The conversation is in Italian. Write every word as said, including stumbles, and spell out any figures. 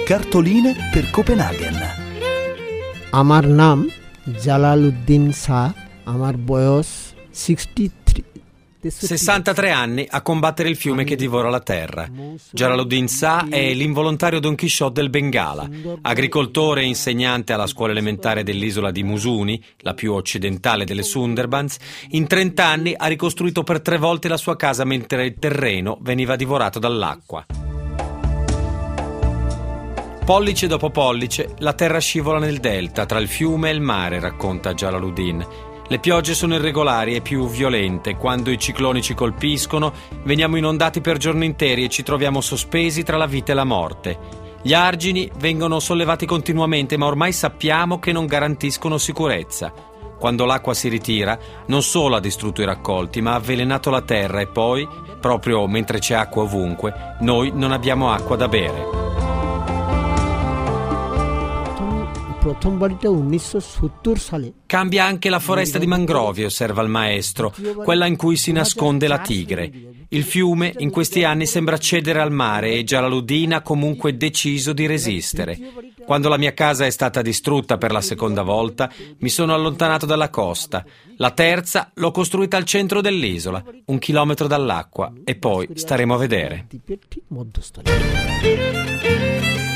cartoline per Copenaghen. আমার নাম জালালউদ্দিন শাহ, আমার বয়স sessantatré anni a combattere il fiume che divora la terra. Jalaluddin Shah è l'involontario Don Chisciotte del Bengala, agricoltore e insegnante alla scuola elementare dell'isola di Musuni, la più occidentale delle Sundarbans. In trent'anni ha ricostruito per tre volte la sua casa mentre il terreno veniva divorato dall'acqua. Pollice dopo pollice, la terra scivola nel delta, tra il fiume e il mare, racconta Jalaluddin. Le piogge sono irregolari e più violente. Quando i cicloni ci colpiscono, veniamo inondati per giorni interi e ci troviamo sospesi tra la vita e la morte. Gli argini vengono sollevati continuamente, ma ormai sappiamo che non garantiscono sicurezza. Quando l'acqua si ritira, non solo ha distrutto i raccolti, ma ha avvelenato la terra e poi, proprio mentre c'è acqua ovunque, noi non abbiamo acqua da bere. Cambia anche la foresta di mangrovie, osserva il maestro, quella in cui si nasconde la tigre. Il fiume in questi anni sembra cedere al mare e Jalaluddin ha comunque deciso di resistere. Quando la mia casa è stata distrutta per la seconda volta, mi sono allontanato dalla costa. La terza l'ho costruita al centro dell'isola, un chilometro dall'acqua, e poi staremo a vedere.